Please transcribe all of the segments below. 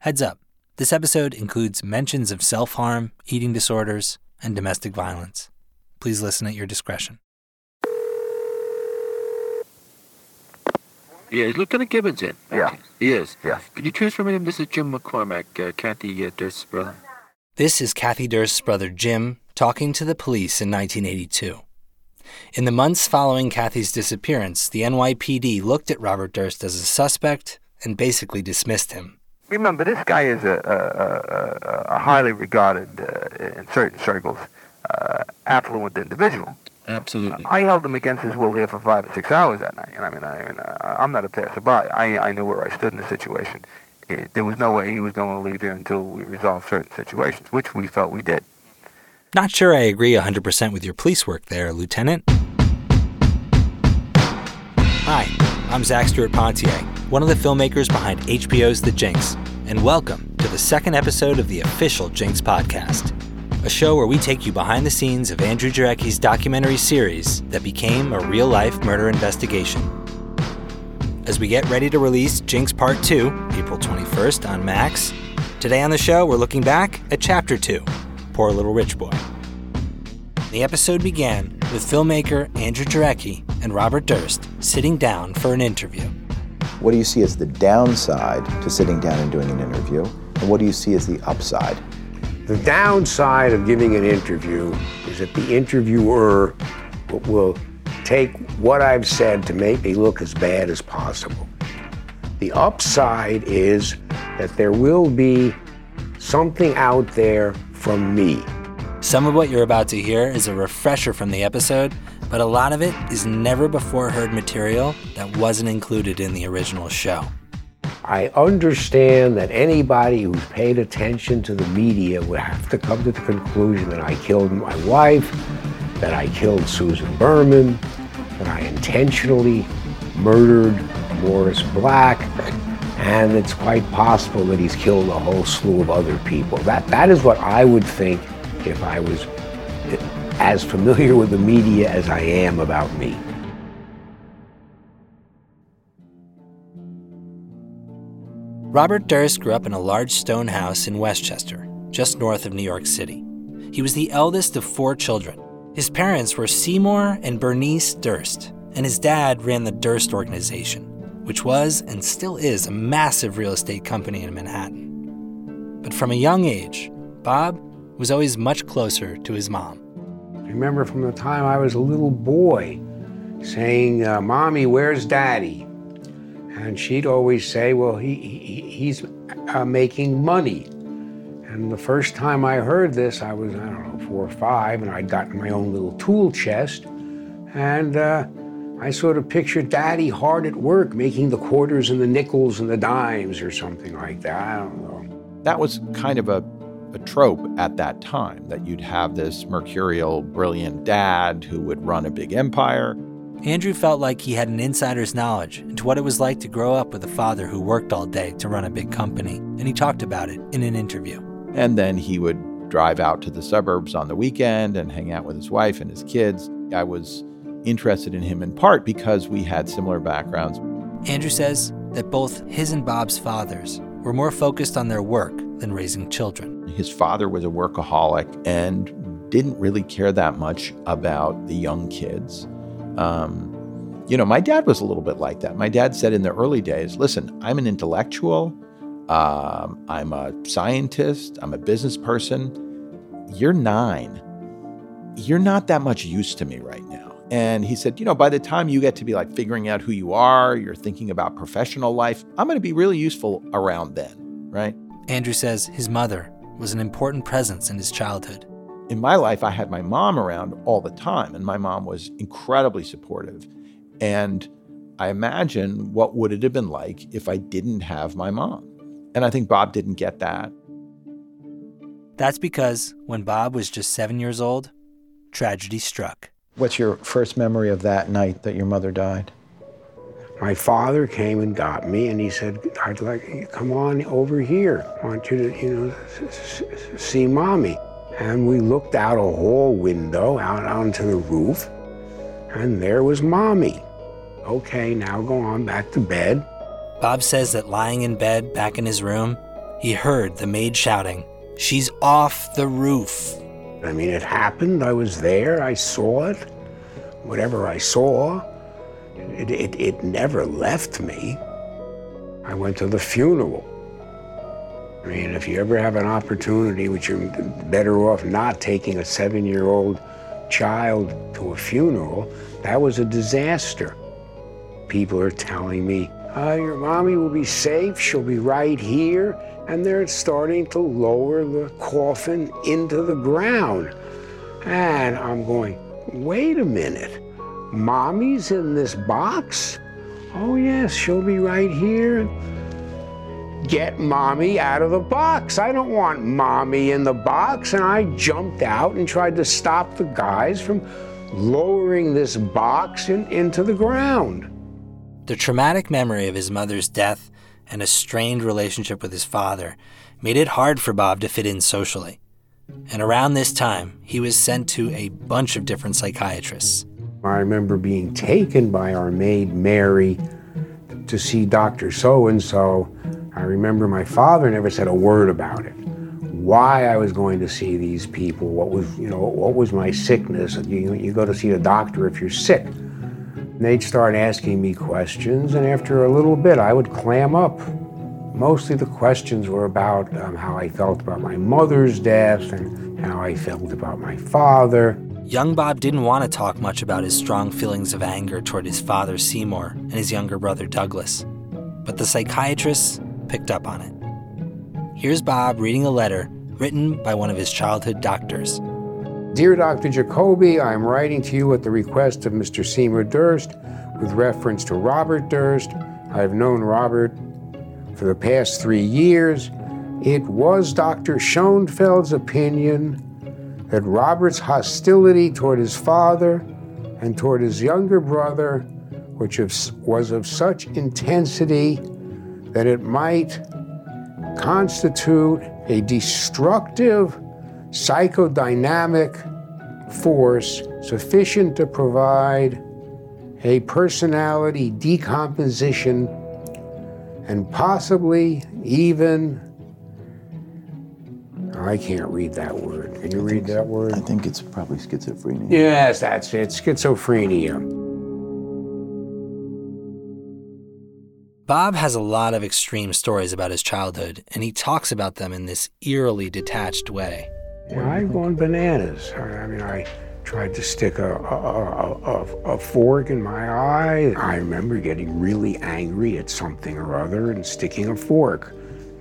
Heads up, this episode includes mentions of self-harm, eating disorders, and domestic violence. Please listen at your discretion. Yeah, is Lieutenant Gibbons in? Yeah. He is? Yes. Could you transfer me to him? This is Jim McCormack, Kathy Durst's brother. This is Kathy Durst's brother Jim talking to the police in 1982. In the months following Kathy's disappearance, the NYPD looked at Robert Durst as a suspect and basically dismissed him. Remember, this guy is a highly regarded, in certain circles, affluent individual. Absolutely. I held him against his will here for 5 or 6 hours that night. I'm not a passerby. I knew where I stood in the situation. There was no way he was going to leave here until we resolved certain situations, which we felt we did. Not sure I agree 100% with your police work there, Lieutenant. Hi, I'm Zach Stewart-Pontier, one of the filmmakers behind HBO's The Jinx, and welcome to the second episode of the official Jinx podcast, a show where we take you behind the scenes of Andrew Jarecki's documentary series that became a real-life murder investigation. As we get ready to release Jinx Part 2, April 21st on Max, today on the show we're looking back at Chapter 2, Poor Little Rich Boy. The episode began with filmmaker Andrew Jarecki and Robert Durst sitting down for an interview. What do you see as the downside to sitting down and doing an interview? And what do you see as the upside? The downside of giving an interview is that the interviewer will take what I've said to make me look as bad as possible. The upside is that there will be something out there from me. Some of what you're about to hear is a refresher from the episode, but a lot of it is never-before-heard material that wasn't included in the original show. I understand that anybody who's paid attention to the media would have to come to the conclusion that I killed my wife, that I killed Susan Berman, that I intentionally murdered Morris Black, and it's quite possible that he's killed a whole slew of other people. That is what I would think if I was as familiar with the media as I am about me. Robert Durst grew up in a large stone house in Westchester, just north of New York City. He was the eldest of 4 children. His parents were Seymour and Bernice Durst, and his dad ran the Durst Organization, which was and still is a massive real estate company in Manhattan. But from a young age, Bob was always much closer to his mom. I remember from the time I was a little boy saying, "Mommy, where's Daddy?" And she'd always say, "Well, he's making money." And the first time I heard this, I was, 4 or 5, and I'd gotten my own little tool chest. And I sort of pictured Daddy hard at work making the quarters and the nickels and the dimes or something like that. I don't know. That was kind of a trope at that time, that you'd have this mercurial, brilliant dad who would run a big empire. Andrew felt like he had an insider's knowledge into what it was like to grow up with a father who worked all day to run a big company, and he talked about it in an interview. And then he would drive out to the suburbs on the weekend and hang out with his wife and his kids. I was interested in him in part because we had similar backgrounds. Andrew says that both his and Bob's fathers were more focused on their work than raising children. His father was a workaholic and didn't really care that much about the young kids. My dad was a little bit like that. My dad said in the early days, "Listen, I'm an intellectual. I'm a scientist. I'm a business person. You're 9. You're not that much use to me right now." And he said, by the time you get to be like figuring out who you are, you're thinking about professional life, I'm going to be really useful around then, right? Andrew says his mother was an important presence in his childhood. In my life, I had my mom around all the time, and my mom was incredibly supportive. And I imagine what would it have been like if I didn't have my mom. And I think Bob didn't get that. That's because when Bob was just 7 years old, tragedy struck. What's your first memory of that night that your mother died? My father came and got me, and he said, "I'd like you to come on over here. I want you to, see Mommy." And we looked out a hall window out onto the roof, and there was Mommy. "Okay, now go on back to bed." Bob says that lying in bed back in his room, he He heard the maid shouting, "She's off the roof." I mean, it happened. I was there. I saw it. Whatever I saw, it never left me. I went to the funeral. I mean, if you ever have an opportunity, which you're better off not taking a 7-year-old child to a funeral, that was a disaster. People are telling me, your mommy will be safe, she'll be right here, and they're starting to lower the coffin into the ground. And I'm going, wait a minute, mommy's in this box? Oh yes, she'll be right here. Get mommy out of the box. I don't want mommy in the box. And I jumped out and tried to stop the guys from lowering this box into the ground. The traumatic memory of his mother's death and a strained relationship with his father made it hard for Bob to fit in socially. And around this time, he was sent to a bunch of different psychiatrists. I remember being taken by our maid, Mary, to see Dr. So-and-so. I remember my father never said a word about it. Why I was going to see these people, what was my sickness. You go to see a doctor if you're sick. And they'd start asking me questions, and after a little bit, I would clam up. Mostly the questions were about how I felt about my mother's death and how I felt about my father. Young Bob didn't want to talk much about his strong feelings of anger toward his father, Seymour, and his younger brother, Douglas. But the psychiatrists picked up on it. Here's Bob reading a letter written by one of his childhood doctors. Dear Dr. Jacoby, I am writing to you at the request of Mr. Seymour Durst with reference to Robert Durst. I have known Robert for the past 3 years. It was Dr. Schoenfeld's opinion that Robert's hostility toward his father and toward his younger brother, which was of such intensity that it might constitute a destructive psychodynamic force sufficient to provide a personality decomposition and possibly even, I can't read that word. Can you read that word? I think it's probably schizophrenia. Yes, that's it, schizophrenia. Bob has a lot of extreme stories about his childhood, and he talks about them in this eerily detached way. Yeah, I've gone bananas. I mean, I tried to stick a fork in my eye. I remember getting really angry at something or other and sticking a fork.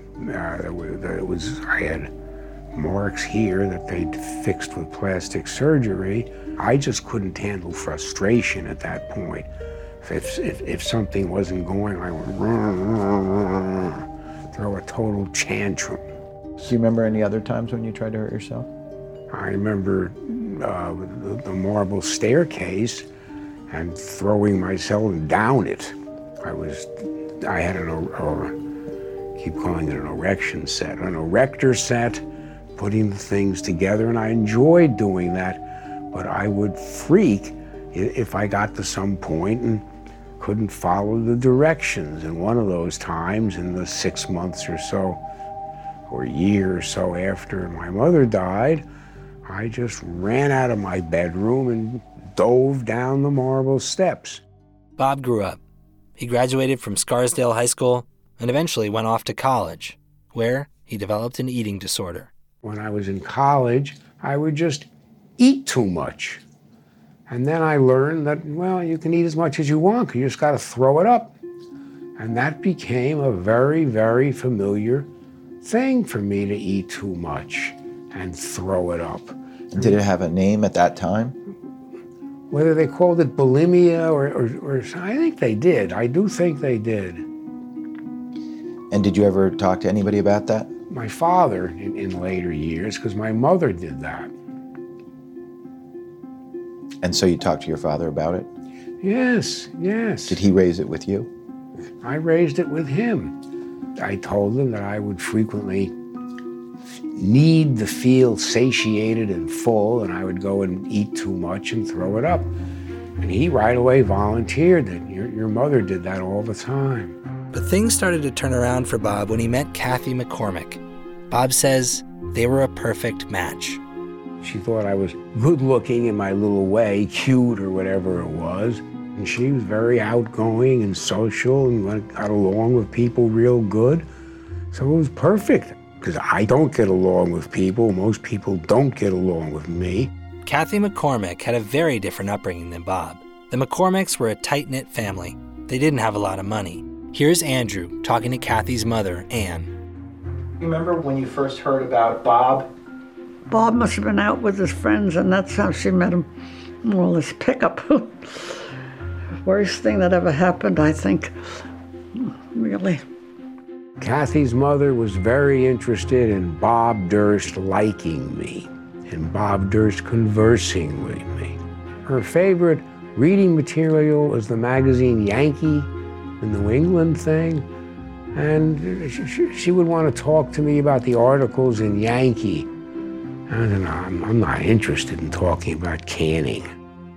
I had marks here that they'd fixed with plastic surgery. I just couldn't handle frustration at that point. If something wasn't going, I would throw a total tantrum. Do you remember any other times when you tried to hurt yourself? I remember the marble staircase and throwing myself down it. I had keep calling it an erection set, an erector set, putting the things together, and I enjoyed doing that, but I would freak if I got to some point and couldn't follow the directions. And one of those times in the 6 months or so, or a year or so after my mother died, I just ran out of my bedroom and dove down the marble steps. Bob grew up. He graduated from Scarsdale High School and eventually went off to college, where he developed an eating disorder. When I was in college, I would just eat too much. And then I learned that, well, you can eat as much as you want, you just got to throw it up. And that became a very, very familiar thing for me to eat too much and throw it up. Did it have a name at that time? Whether they called it bulimia or I think they did. I do think they did. And did you ever talk to anybody about that? My father in later years, because my mother did that. And so you talked to your father about it? Yes. Did he raise it with you? I raised it with him. I told him that I would frequently need to feel satiated and full, and I would go and eat too much and throw it up. And he right away volunteered that your mother did that all the time. But things started to turn around for Bob when he met Kathy McCormick. Bob says they were a perfect match. She thought I was good looking in my little way, cute or whatever it was. And she was very outgoing and social and got along with people real good. So it was perfect, because I don't get along with people. Most people don't get along with me. Kathy McCormick had a very different upbringing than Bob. The McCormicks were a tight-knit family. They didn't have a lot of money. Here's Andrew talking to Kathy's mother, Ann. You remember when you first heard about Bob? Bob must have been out with his friends, and that's how she met him. Well, this pickup. Worst thing that ever happened, I think. Really. Kathy's mother was very interested in Bob Durst liking me and Bob Durst conversing with me. Her favorite reading material was the magazine Yankee, the New England thing, and she would want to talk to me about the articles in Yankee. I don't know, I'm not interested in talking about canning.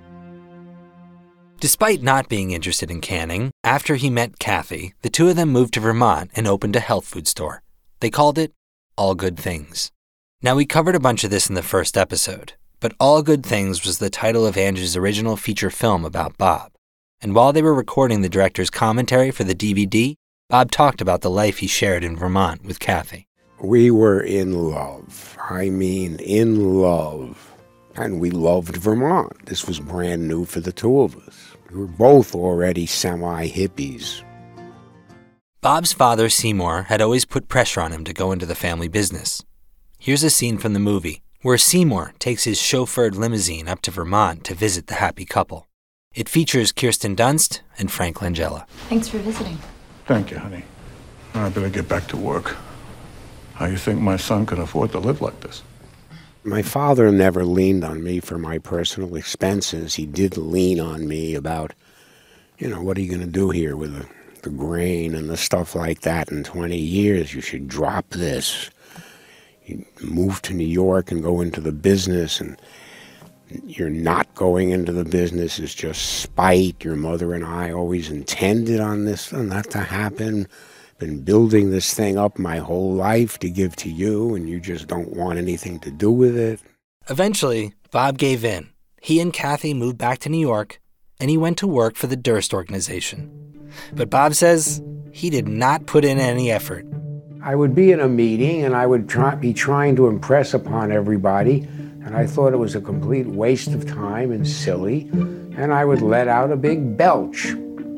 Despite not being interested in canning, after he met Kathy, the two of them moved to Vermont and opened a health food store. They called it All Good Things. Now, we covered a bunch of this in the first episode, but All Good Things was the title of Andrew's original feature film about Bob. And while they were recording the director's commentary for the DVD, Bob talked about the life he shared in Vermont with Kathy. We were in love. I mean, in love. And we loved Vermont. This was brand new for the two of us. We were both already semi-hippies. Bob's father, Seymour, had always put pressure on him to go into the family business. Here's a scene from the movie where Seymour takes his chauffeured limousine up to Vermont to visit the happy couple. It features Kirsten Dunst and Frank Langella. Thanks for visiting. Thank you, honey. I better get back to work. How you think my son can afford to live like this? My father never leaned on me for my personal expenses. He did lean on me about, what are you going to do here with the grain and the stuff like that in 20 years? You should drop this. You move to New York and go into the business, and you're not going into the business. It's just spite. Your mother and I always intended on this and that to happen. Been building this thing up my whole life to give to you, and you just don't want anything to do with it. Eventually, Bob gave in. He and Kathy moved back to New York, and he went to work for the Durst Organization. But Bob says he did not put in any effort. I would be in a meeting, and I would be trying to impress upon everybody, and I thought it was a complete waste of time and silly, and I would let out a big belch.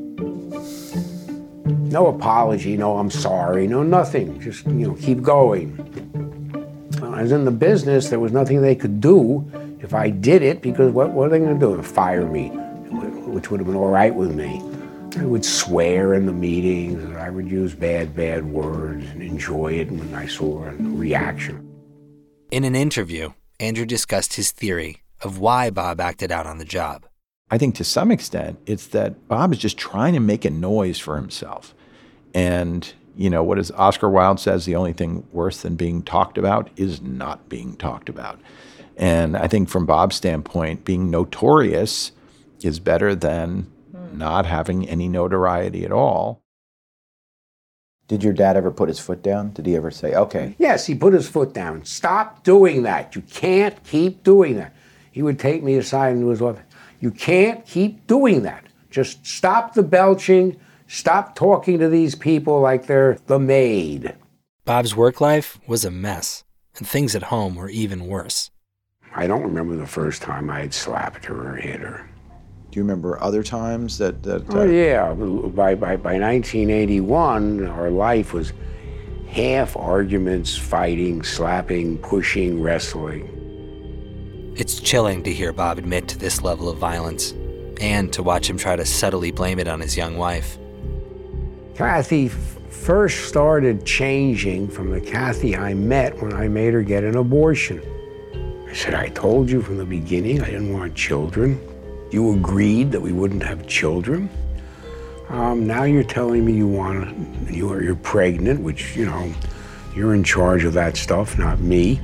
No apology, no I'm sorry, no nothing. Just, keep going. When I was in the business, there was nothing they could do if I did it, because what are they going to do? Fire me, which would have been all right with me. I would swear in the meetings, and I would use bad words and enjoy it when I saw a reaction. In an interview, Andrew discussed his theory of why Bob acted out on the job. I think to some extent, it's that Bob is just trying to make a noise for himself. And, what does Oscar Wilde says, the only thing worse than being talked about is not being talked about. And I think from Bob's standpoint, being notorious is better than not having any notoriety at all. Did your dad ever put his foot down? Did he ever say, okay? Yes, he put his foot down. Stop doing that. You can't keep doing that. He would take me aside into his office. You can't keep doing that. Just stop the belching. Stop talking to these people like they're the maid. Bob's work life was a mess, and things at home were even worse. I don't remember the first time I had slapped her or hit her. Do you remember other times that Oh, yeah. By 1981, our life was half arguments, fighting, slapping, pushing, wrestling. It's chilling to hear Bob admit to this level of violence, and to watch him try to subtly blame it on his young wife. Kathy first started changing from the Kathy I met when I made her get an abortion. I said, I told you from the beginning I didn't want children. You agreed that we wouldn't have children. Now you're telling me you're pregnant, which, you're in charge of that stuff, not me.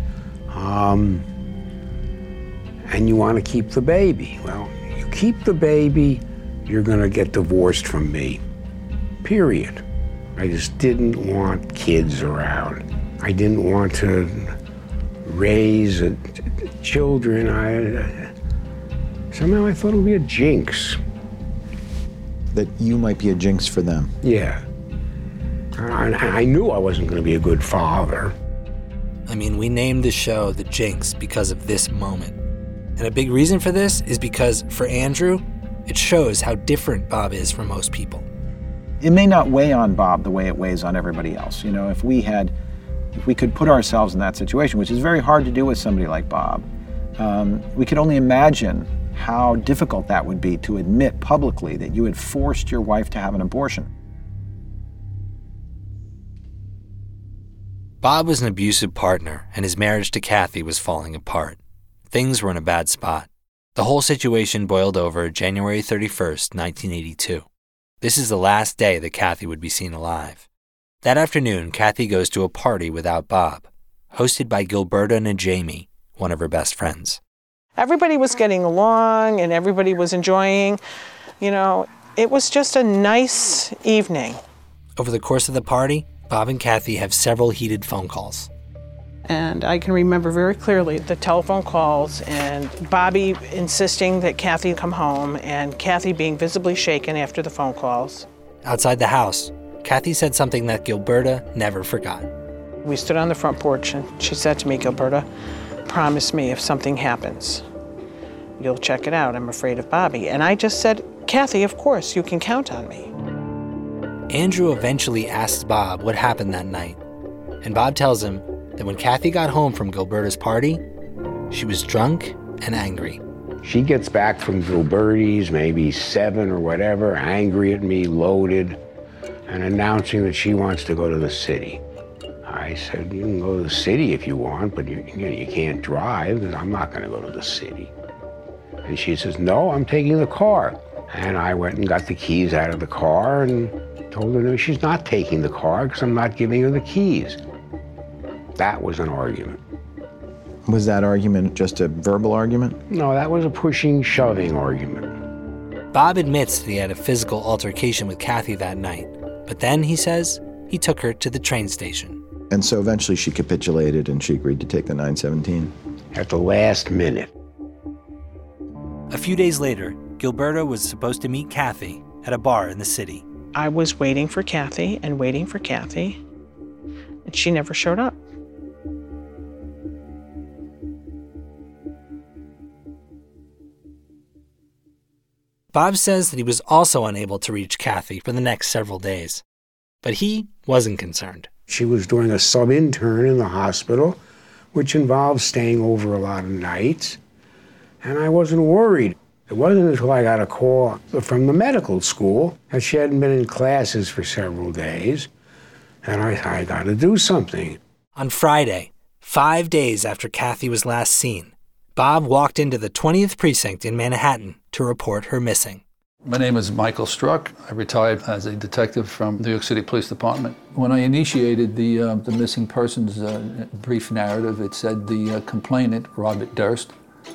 And you want to keep the baby. Well, you keep the baby, you're going to get divorced from me. Period. I just didn't want kids around. I didn't want to raise children. Somehow I thought it would be a jinx. That you might be a jinx for them. Yeah. I knew I wasn't going to be a good father. I mean, we named the show The Jinx because of this moment. And a big reason for this is because, for Andrew, it shows how different Bob is from most people. It may not weigh on Bob the way it weighs on everybody else. You know, if we could put ourselves in that situation, which is very hard to do with somebody like Bob, we could only imagine how difficult that would be to admit publicly that you had forced your wife to have an abortion. Bob was an abusive partner, and his marriage to Kathy was falling apart. Things were in a bad spot. The whole situation boiled over January 31st, 1982. This is the last day that Kathy would be seen alive. That afternoon, Kathy goes to a party without Bob, hosted by Gilberta Najami, one of her best friends. Everybody was getting along and everybody was enjoying. You know, it was just a nice evening. Over the course of the party, Bob and Kathy have several heated phone calls. And I can remember very clearly the telephone calls and Bobby insisting that Kathy come home and Kathy being visibly shaken after the phone calls. Outside the house, Kathy said something that Gilberta never forgot. We stood on the front porch and she said to me, Gilberta, promise me if something happens, you'll check it out. I'm afraid of Bobby. And I just said, Kathy, of course, you can count on me. Andrew eventually asks Bob what happened that night. And Bob tells him that when Kathy got home from Gilberta's party, she was drunk and angry. She gets back from Gilberti's, maybe 7 or whatever, angry at me, loaded, and announcing that she wants to go to the city. I said, you can go to the city if you want, but you can't drive, and I'm not going to go to the city. And she says, no, I'm taking the car. And I went and got the keys out of the car and told her, no, she's not taking the car because I'm not giving her the keys. That was an argument. Was that argument just a verbal argument? No, that was a pushing, shoving argument. Bob admits that he had a physical altercation with Kathy that night, but then, he says, he took her to the train station. And so eventually she capitulated and she agreed to take the 917? At the last minute. A few days later, Gilberta was supposed to meet Kathy at a bar in the city. I was waiting for Kathy, and she never showed up. Bob says that he was also unable to reach Kathy for the next several days, but he wasn't concerned. She was doing a sub-intern in the hospital, which involved staying over a lot of nights, and I wasn't worried. It wasn't until I got a call from the medical school that she hadn't been in classes for several days, and I got to do something. On Friday, 5 days after Kathy was last seen, Bob walked into the 20th precinct in Manhattan to report her missing. My name is Michael Struck. I retired as a detective from the New York City Police Department. When I initiated the missing persons brief narrative, it said the complainant, Robert Durst,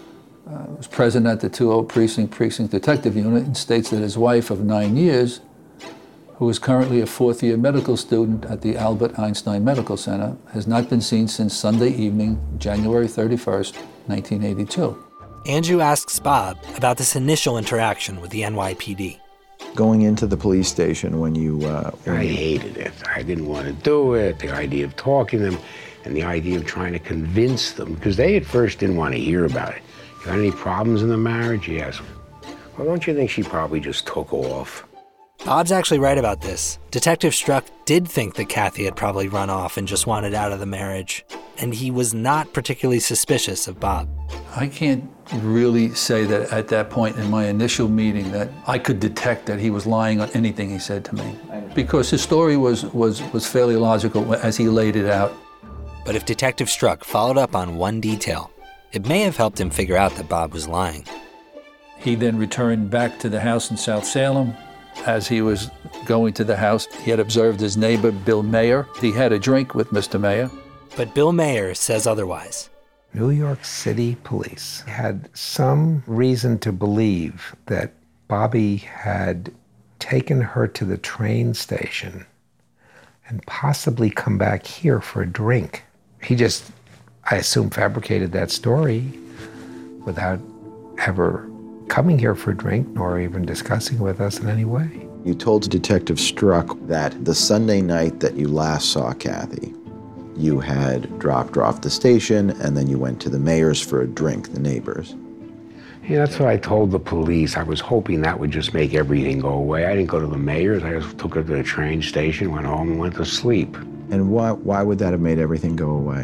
was present at the 20 Precinct Detective Unit and states that his wife of 9 years, who is currently a fourth-year medical student at the Albert Einstein Medical Center, has not been seen since Sunday evening, January 31st, 1982. Andrew asks Bob about this initial interaction with the NYPD. Going into the police station when you... I hated it. I didn't want to do it. The idea of talking to them and the idea of trying to convince them, because they at first didn't want to hear about it. You got any problems in the marriage? Yes. Well, don't you think she probably just took off? Bob's actually right about this. Detective Struck did think that Kathy had probably run off and just wanted out of the marriage, and he was not particularly suspicious of Bob. I can't really say that at that point in my initial meeting that I could detect that he was lying on anything he said to me, because his story was fairly logical as he laid it out. But if Detective Struck followed up on one detail, it may have helped him figure out that Bob was lying. He then returned back to the house in South Salem. As he was going to the house, he had observed his neighbor, Bill Mayer. He had a drink with Mr. Mayer. But Bill Mayer says otherwise. New York City police had some reason to believe that Bobby had taken her to the train station and possibly come back here for a drink. He just, I assume, fabricated that story without ever coming here for a drink nor even discussing with us in any way. You told Detective Struck that the Sunday night that you last saw Kathy, you had dropped her off the station and then you went to the mayor's for a drink, the neighbors. Yeah, that's what I told the police. I was hoping that would just make everything go away. I didn't go to the mayor's. I just took her to the train station, went home, and went to sleep. And why would that have made everything go away?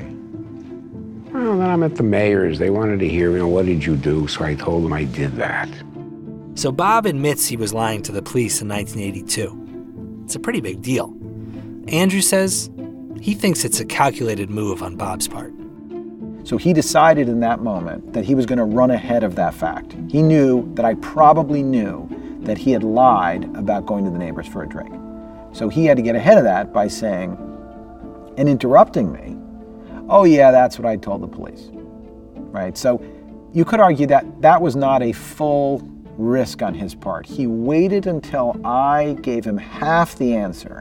Well, then I'm at the mayor's. They wanted to hear, what did you do? So I told them I did that. So Bob admits he was lying to the police in 1982. It's a pretty big deal. Andrew says he thinks it's a calculated move on Bob's part. So he decided in that moment that he was going to run ahead of that fact. He knew that I probably knew that he had lied about going to the neighbors for a drink. So he had to get ahead of that by saying, and interrupting me, oh yeah, that's what I told the police, right? So you could argue that that was not a full risk on his part. He waited until I gave him half the answer.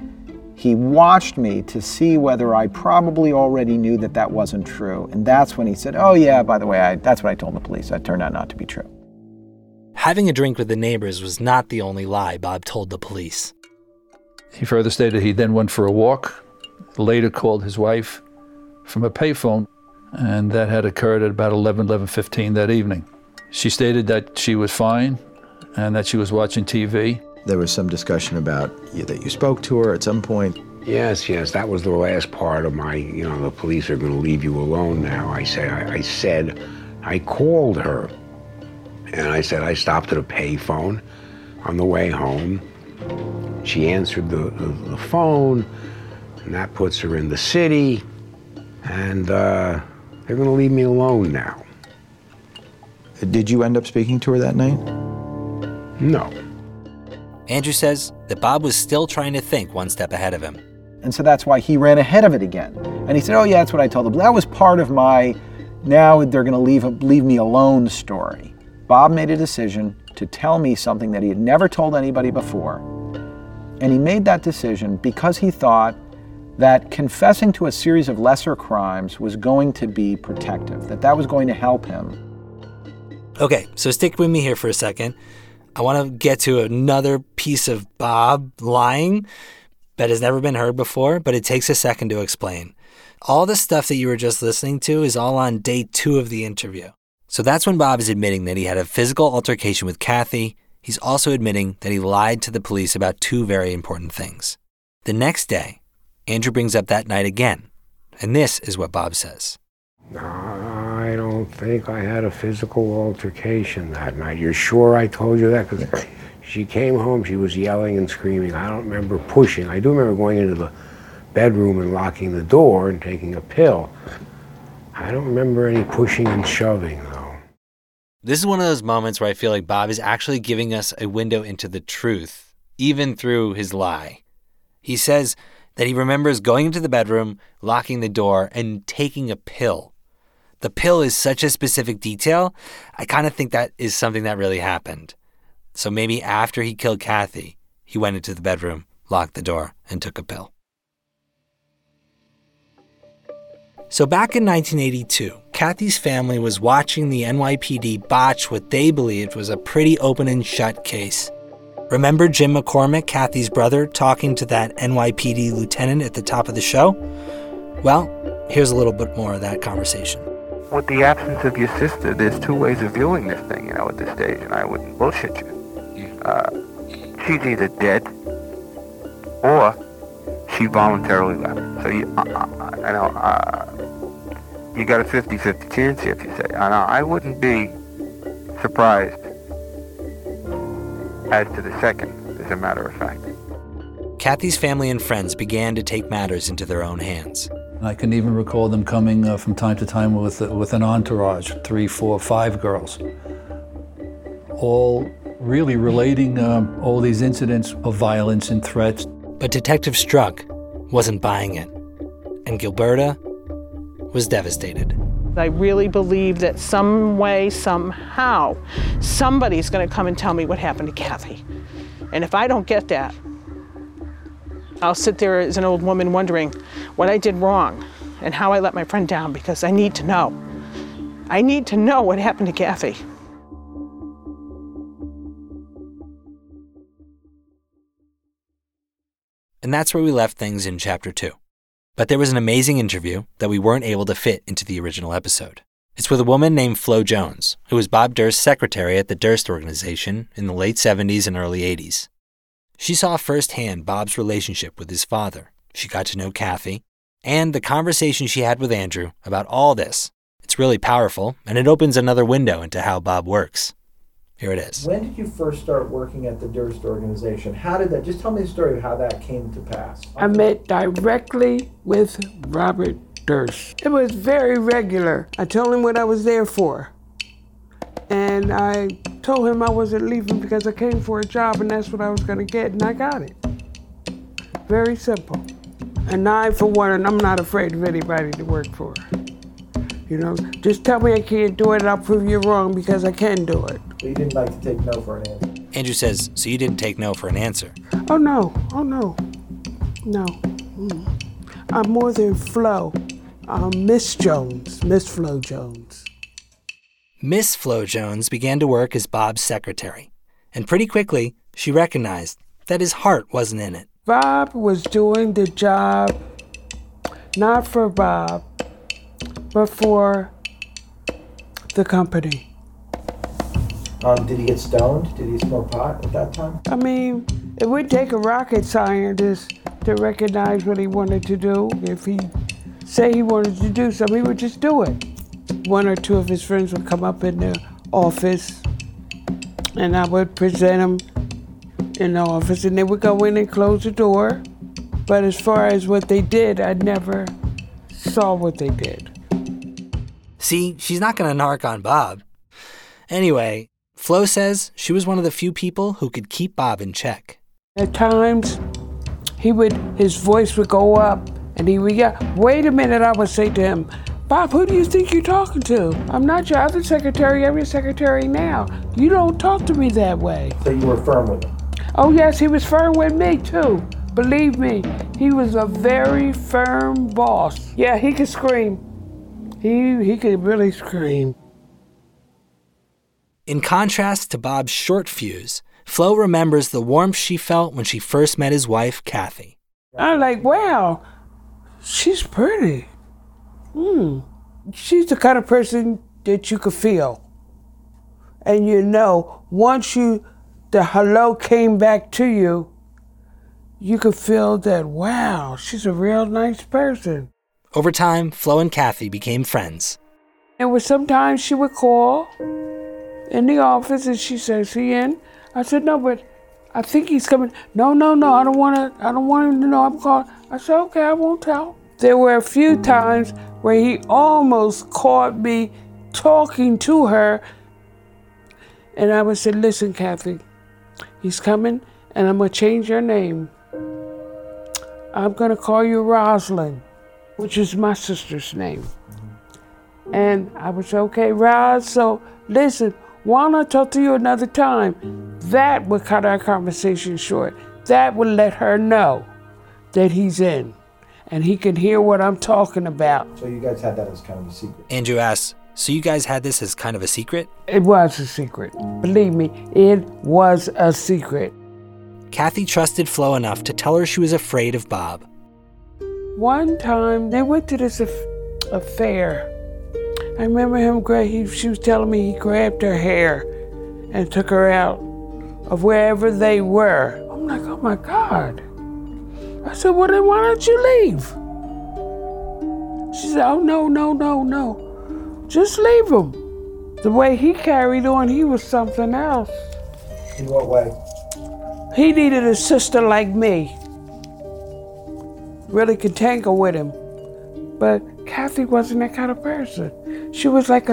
He watched me to see whether I probably already knew that that wasn't true. And that's when he said, oh yeah, by the way, that's what I told the police. That turned out not to be true. Having a drink with the neighbors was not the only lie Bob told the police. He further stated he then went for a walk, later called his wife from a payphone, and that had occurred at about 11:15 that evening. She stated that she was fine and that she was watching TV. There was some discussion about that you spoke to her at some point. Yes, that was the last part of my, the police are going to leave you alone now. I said, I called her, and I said I stopped at a payphone on the way home. She answered the phone, and that puts her in the city, and they're going to leave me alone now. Did you end up speaking to her that night? No. Andrew says that Bob was still trying to think one step ahead of him. And so that's why he ran ahead of it again. And he said, oh yeah, that's what I told them. That was part of my, now they're going to leave me alone story. Bob made a decision to tell me something that he had never told anybody before. And he made that decision because he thought that confessing to a series of lesser crimes was going to be protective, that was going to help him. Okay, so stick with me here for a second. I want to get to another piece of Bob lying that has never been heard before, but it takes a second to explain. All the stuff that you were just listening to is all on day 2 of the interview. So that's when Bob is admitting that he had a physical altercation with Kathy. He's also admitting that he lied to the police about 2 very important things. The next day, Andrew brings up that night again, and this is what Bob says. I don't think I had a physical altercation that night. You're sure I told you that? Because she came home, she was yelling and screaming. I don't remember pushing. I do remember going into the bedroom and locking the door and taking a pill. I don't remember any pushing and shoving, though. This is one of those moments where I feel like Bob is actually giving us a window into the truth, even through his lie. He says that he remembers going into the bedroom, locking the door, and taking a pill. The pill is such a specific detail, I kind of think that is something that really happened. So maybe after he killed Kathy, he went into the bedroom, locked the door, and took a pill. So back in 1982, Kathy's family was watching the NYPD botch what they believed was a pretty open and shut case. Remember Jim McCormick, Kathy's brother, talking to that NYPD lieutenant at the top of the show? Well, here's a little bit more of that conversation. With the absence of your sister, there's 2 ways of viewing this thing, at this stage, and I wouldn't bullshit you. She's either dead or she voluntarily left. So you got a 50-50 chance here if you say. I wouldn't be surprised as to the second, as a matter of fact. Kathy's family and friends began to take matters into their own hands. I can even recall them coming from time to time with an entourage, 3, 4, 5 girls, all really relating all these incidents of violence and threats. But Detective Struck wasn't buying it, and Gilberta was devastated. I really believe that some way, somehow, somebody's going to come and tell me what happened to Kathy. And if I don't get that, I'll sit there as an old woman wondering what I did wrong and how I let my friend down, because I need to know. I need to know what happened to Kathy. And that's where we left things in Chapter 2. But there was an amazing interview that we weren't able to fit into the original episode. It's with a woman named Flo Jones, who was Bob Durst's secretary at the Durst Organization in the late 70s and early 80s. She saw firsthand Bob's relationship with his father. She got to know Kathy, and the conversation she had with Andrew about all this. It's really powerful, and it opens another window into how Bob works. Here it is. When did you first start working at the Durst Organization? How did that, just tell me the story of how that came to pass. I met directly with Robert Durst. It was very regular. I told him what I was there for. And I told him I wasn't leaving because I came for a job and that's what I was going to get, and I got it. Very simple. And I, for one, I'm not afraid of anybody to work for. You know, just tell me I can't do it and I'll prove you wrong because I can do it. So you didn't like to take no for an answer? Andrew says, so you didn't take no for an answer? Oh, no. No. I'm more than Flo. I'm Miss Jones, Miss Flo Jones. Miss Flo Jones began to work as Bob's secretary. And pretty quickly, she recognized that his heart wasn't in it. Bob was doing the job not for Bob, but for the company. Did he get stoned? Did he smoke pot at that time? I mean, it would take a rocket scientist to recognize what he wanted to do. If he say he wanted to do something, he would just do it. One or two of his friends would come up in the office, and I would present them in the office, and they would go in and close the door. But as far as what they did, I never saw what they did. See, she's not going to narc on Bob. Anyway, Flo says she was one of the few people who could keep Bob in check. At times, his voice would go up, and he would yell, "Wait a minute," I would say to him, "Bob, who do you think you're talking to? I'm not your other secretary, I'm your secretary now. You don't talk to me that way." So you were firm with him? Oh yes, he was firm with me too. Believe me, he was a very firm boss. Yeah, he could scream. He could really scream. In contrast to Bob's short fuse, Flo remembers the warmth she felt when she first met his wife, Kathy. I'm like, wow, she's pretty. She's the kind of person that you could feel. And you know, once the hello came back to you, you could feel that, wow, she's a real nice person. Over time, Flo and Kathy became friends. There was sometimes she would call in the office and she said, "Is he in?" I said, "No, but I think he's coming." No, I don't want him to know I'm calling. I said, "Okay, I won't tell." There were a few times where he almost caught me talking to her, and I would say, "Listen, Kathy, he's coming, and I'm gonna change your name. I'm gonna call you Rosalind," which is my sister's name. And I would say, "Okay, Roz, so listen, why don't I talk to you another time?" That would cut our conversation short. That would let her know that he's in, and he can hear what I'm talking about. So you guys had that as kind of a secret? Andrew asks, so you guys had this as kind of a secret? It was a secret. Believe me, it was a secret. Kathy trusted Flo enough to tell her she was afraid of Bob. One time, they went to this affair. I remember she was telling me he grabbed her hair and took her out of wherever they were. I'm like, oh my God. I said, "Well, then why don't you leave?" She said, "Oh, no. Just leave him." The way he carried on, he was something else. In what way? He needed a sister like me. Really could tangle with him. But Kathy wasn't that kind of person. She was like a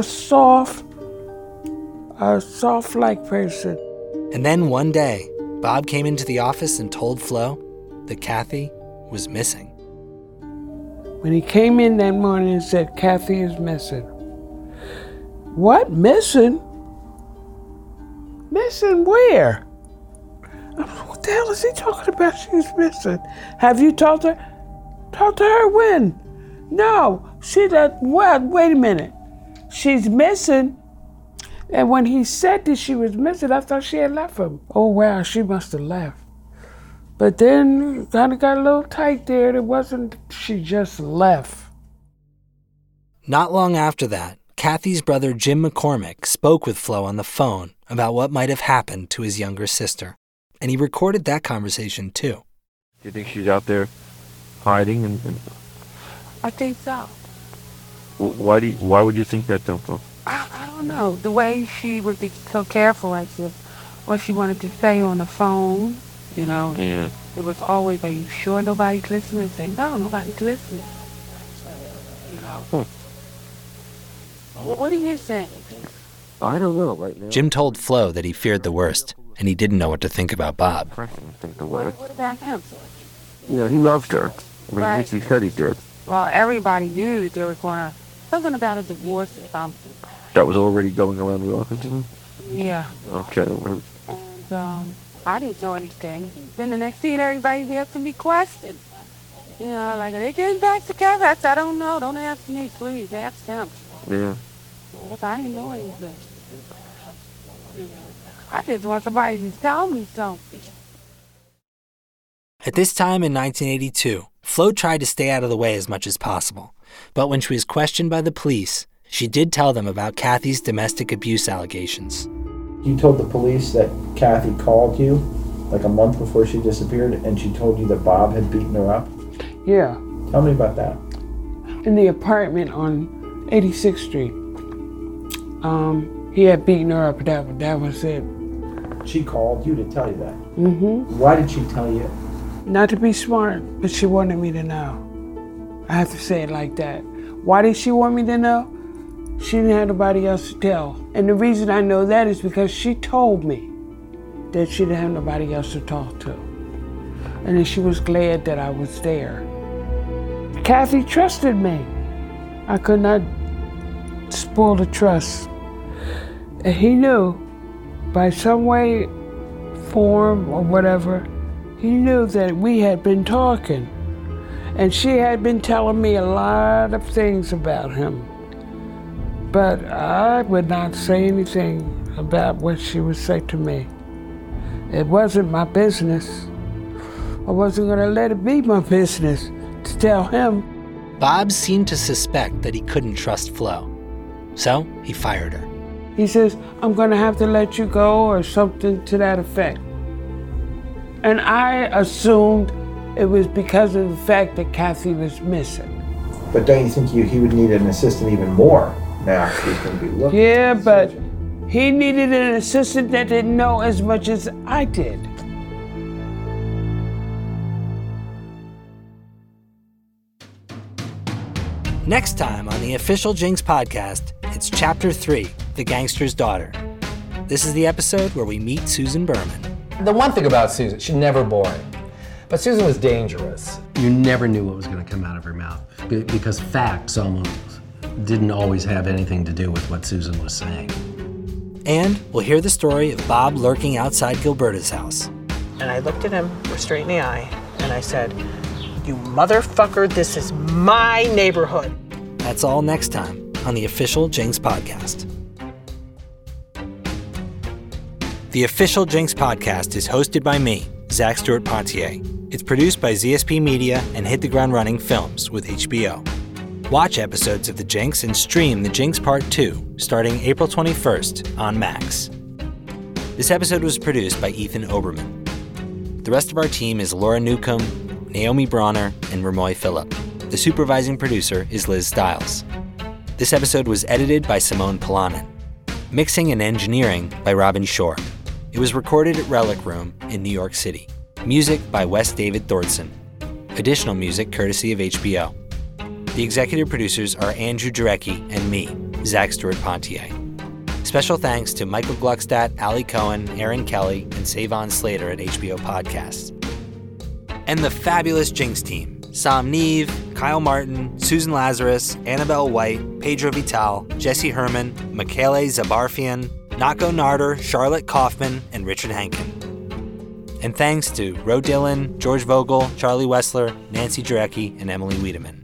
soft-like person. And then one day, Bob came into the office and told Flo that Kathy was missing. When he came in that morning and said, "Kathy is missing." What, missing? Missing where? the hell is he talking about she's missing? Have you talked to her? Talk to her when? No, wait a minute. She's missing. And when he said that she was missing, I thought she had left him. Oh, wow, she must have left. But then kind of got a little tight there. It wasn't, she just left. Not long after that, Kathy's brother Jim McCormick spoke with Flo on the phone about what might have happened to his younger sister. And he recorded that conversation too. Do you think she's out there hiding? And I think so. Why would you think that, though? I don't know. The way she would be so careful, like what she wanted to say on the phone, you know. Yeah. It was always, are you sure nobody's listening? Say, no, nobody's listening. You know. What do you think? I don't know right now. Jim told Flo that he feared the worst, and he didn't know what to think about Bob. What about him? You know, he loved her. I mean, Right. he said he did. Well, everybody knew that there was something about a divorce or something. That was already going around the office. Yeah. Okay. And I didn't know anything. Then the next thing, everybody's asking me questions. You know, like, are they getting back together? I said, I don't know. Don't ask me, please. Ask them. Yeah. I didn't know anything. I just want somebody to tell me something. At this time in 1982, Flo tried to stay out of the way as much as possible. But when she was questioned by the police, she did tell them about Kathy's domestic abuse allegations. You told the police that Kathy called you like a month before she disappeared, and she told you that Bob had beaten her up? Yeah. Tell me about that. In the apartment on 86th Street. He had beaten her up, that was it. She called you to tell you that? Mm-hmm. Why did she tell you? Not to be smart, but she wanted me to know. I have to say it like that. Why did she want me to know? She didn't have nobody else to tell. And the reason I know that is because she told me that she didn't have nobody else to talk to. And that she was glad that I was there. Kathy trusted me. I could not spoil the trust. And he knew, by some way, form or whatever, he knew that we had been talking. And she had been telling me a lot of things about him. But I would not say anything about what she would say to me. It wasn't my business. I wasn't going to let it be my business to tell him. Bob seemed to suspect that he couldn't trust Flo. So he fired her. He says, I'm going to have to let you go or something to that effect. And I assumed it was because of the fact that Kathy was missing. But don't you think he would need an assistant even more now? He's going to be looking. Yeah, but he needed an assistant that didn't know as much as I did. Next time on the Official Jinx podcast, it's Chapter 3, The Gangster's Daughter. This is the episode where we meet Susan Berman. The one thing about Susan, she's never boring. But Susan was dangerous. You never knew what was going to come out of her mouth because facts almost didn't always have anything to do with what Susan was saying. And we'll hear the story of Bob lurking outside Gilberta's house. And I looked at him straight in the eye and I said, you motherfucker, this is my neighborhood. That's all next time on the Official Jinx podcast. The Official Jinx podcast is hosted by me, Zach Stewart Pontier. It's produced by ZSP Media and Hit the Ground Running Films with HBO. Watch episodes of The Jinx and stream The Jinx Part 2 starting April 21st on Max. This episode was produced by Ethan Oberman. The rest of our team is Laura Newcomb, Naomi Bronner, and Ramoy Phillip. The supervising producer is Liz Stiles. This episode was edited by Simone Polanen. Mixing and engineering by Robin Shore. It was recorded at Relic Room in New York City. Music by Wes David Thorson. Additional music courtesy of HBO. The executive producers are Andrew Jarecki and me, Zach Stewart Pontier. Special thanks to Michael Gluckstadt, Ali Cohen, Aaron Kelly, and Savon Slater at HBO Podcasts. And the fabulous Jinx team, Sam Neve, Kyle Martin, Susan Lazarus, Annabelle White, Pedro Vital, Jesse Herman, Michele Zabarfian, Nako Narder, Charlotte Kaufman, and Richard Hankin. And thanks to Ro Dillon, George Vogel, Charlie Wessler, Nancy Jarecki, and Emily Wiedemann.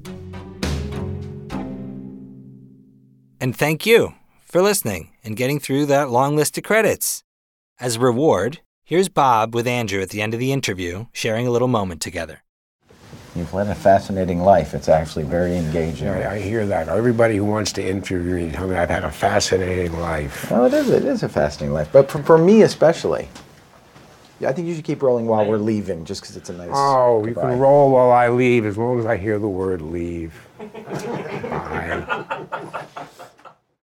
And thank you for listening and getting through that long list of credits. As a reward, here's Bob with Andrew at the end of the interview, sharing a little moment together. You've led a fascinating life. It's actually very engaging. Yeah, I hear that. Everybody who wants to interview me tell me I've had a fascinating life. Well, it is a fascinating life. But for me especially, I think you should keep rolling while we're leaving, just because it's a nice Oh, you goodbye. can roll while I leave, as long as I hear the word leave. Bye.